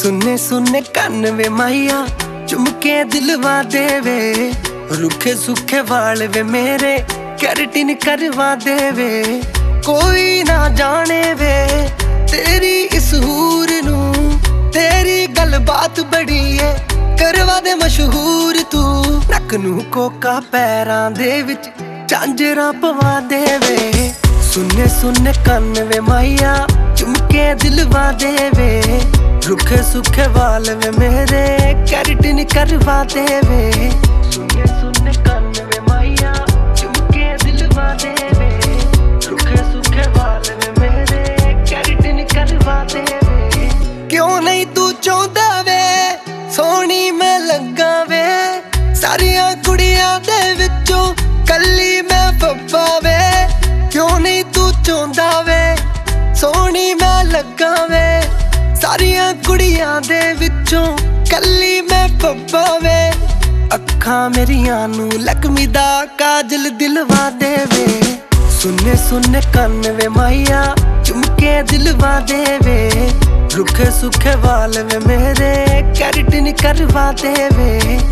सुने सुने कान वे माहिया चुमके दिलवा देवे, रुखे सुखे वाल वे मेरे कैरेटिन करवा देवे। कोई ना जाने वे तेरी इस हूर नू, तेरी गल बात बड़ी है करवा दे मशहूर तू। नक नू कोका पैरां दे विच झांजरा पवा देवे, सुने सुने कान वे माहिया चुमके दिलवा देवे, रुखे सुखे वाल वे मेरे कैरेटिन करवा देवे। सुने सुने कान वे माहिया चुमके दिलवा देवे, रुखे सुखे वाल वे मेरे कैरेटिन करवा देवे। क्यों नहीं तू चाहता वे सोहनी मैं लगा वे, सारियां कुड़ियां दे विचों कल्ली मैं फब्बा वे। क्यों नहीं तू चाहता वे सोहनी मैं लगा वे, सारियां कुड़ियां दे विचों कल्ली मैं फब्बा वे। अखां मेरियां नू लकमी दा काजल दिलवा देवे, सुने सुने कान वे माहिया चुमके दिलवा देवे, रुखे सुखे वाल वे मेरे कैरेटिन करवा देवे।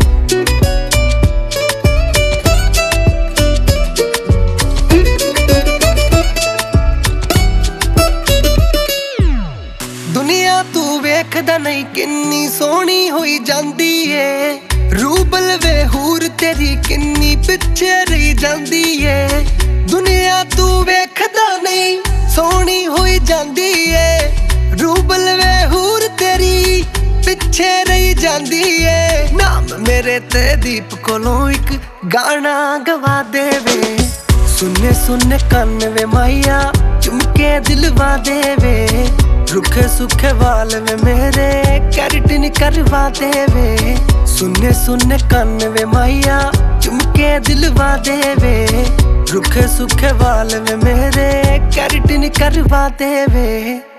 दुनिया तू वेखदा नहीं किन्नी सोहनी होई जांदी है, रूबल वे हूर तेरी किन्नी पिछे रही जांदी है। दुनिया तू वेखदा नहीं सोहनी होई जांदी है, रूबल वे हूर तेरी पिछे रही जांदी है। नाम मेरे ते दीप कोलों एक गाना गवा देवे, सुने सुने कान वे माहिया चुमके दिलवा देवे, रुखे सुखे वाल वे मेरे कैरेटिन करवा देवे। सुने सुने कान वे माहिया चुमके दिलवा देवे, रुखे सुखे वाल वे मेरे कैरेटिन करवा देवे।